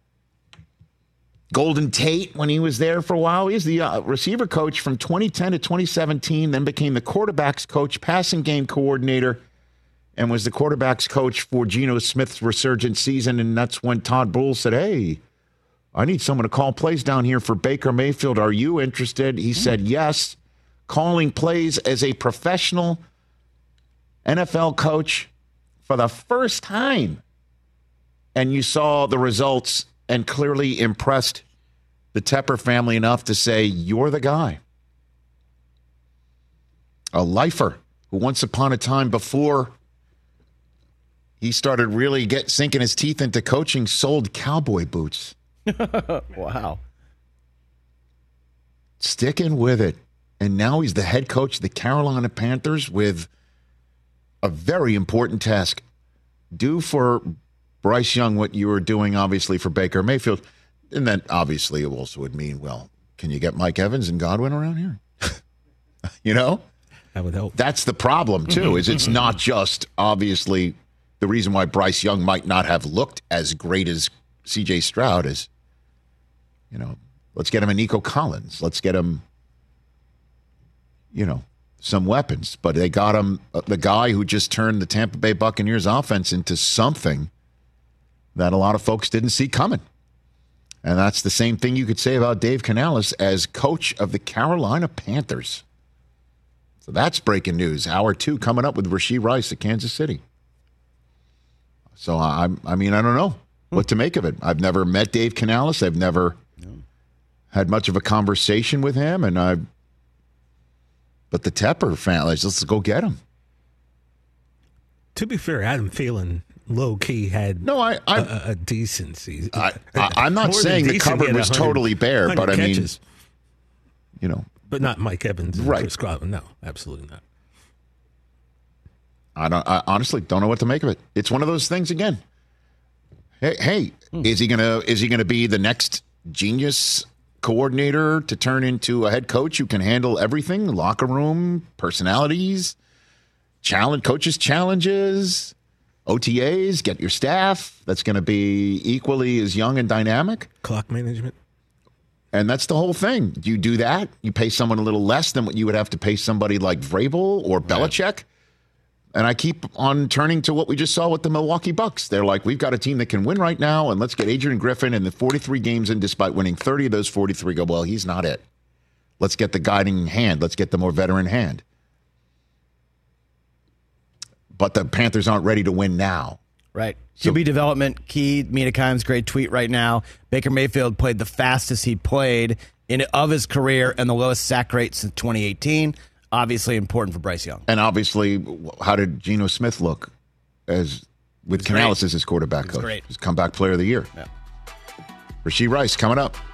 Speaker 4: Golden Tate when he was there for a while. He was the receiver coach from 2010 to 2017, then became the quarterback's coach, passing game coordinator, and was the quarterback's coach for Geno Smith's resurgent season. And that's when Todd Bowles said, hey, I need someone to call plays down here for Baker Mayfield. Are you interested? He said yes. Calling plays as a professional NFL coach for the first time. And you saw the results and clearly impressed the Tepper family enough to say, you're the guy. A lifer who once upon a time, before he started really sinking his teeth into coaching, sold cowboy boots.
Speaker 1: Wow.
Speaker 4: Sticking with it. And now he's the head coach of the Carolina Panthers with a very important task. Do for Bryce Young what you were doing, obviously, for Baker Mayfield. And then, obviously, it also would mean, well, can you get Mike Evans and Godwin around here? You know?
Speaker 5: That would help.
Speaker 4: That's the problem, too, is it's not just, obviously, the reason why Bryce Young might not have looked as great as C.J. Stroud is, you know, let's get him a Nico Collins. Let's get him, you know, some weapons. But they got him the guy who just turned the Tampa Bay Buccaneers offense into something that a lot of folks didn't see coming. And that's the same thing you could say about Dave Canales as coach of the Carolina Panthers. So that's breaking news. Hour 2 coming up with Rashee Rice at Kansas City. So, I mean, I don't know what to make of it. I've never met Dave Canales. I've never had much of a conversation with him. But the Tepper family, let's go get him.
Speaker 5: To be fair, Adam Thielen low-key had a decent season.
Speaker 4: I'm not saying the cupboard was totally bare, but I mean, you know.
Speaker 5: But not Mike Evans and
Speaker 4: right.
Speaker 5: Chris Godwin. No, absolutely not.
Speaker 4: I honestly don't know what to make of it. It's one of those things again. Hey, is he gonna be the next genius coordinator to turn into a head coach who can handle everything? Locker room, personalities, coaches' challenges, OTAs, get your staff that's going to be equally as young and dynamic.
Speaker 5: Clock management.
Speaker 4: And that's the whole thing. Do you do that? You pay someone a little less than what you would have to pay somebody like Vrabel or Belichick? Right. And I keep on turning to what we just saw with the Milwaukee Bucks. They're like, we've got a team that can win right now, and let's get Adrian Griffin in the 43 games in, despite winning 30 of those 43. Go, well, he's not it. Let's get the guiding hand. Let's get the more veteran hand. But the Panthers aren't ready to win now.
Speaker 1: Right. QB development, key. Mina Kimes' great tweet right now. Baker Mayfield played the fastest he played of his career and the lowest sack rate since 2018. Obviously important for Bryce Young.
Speaker 4: And obviously, how did Geno Smith look with Canales as his quarterback coach?
Speaker 1: Great.
Speaker 4: He's comeback player of the year.
Speaker 1: Yeah.
Speaker 4: Rashee Rice coming up.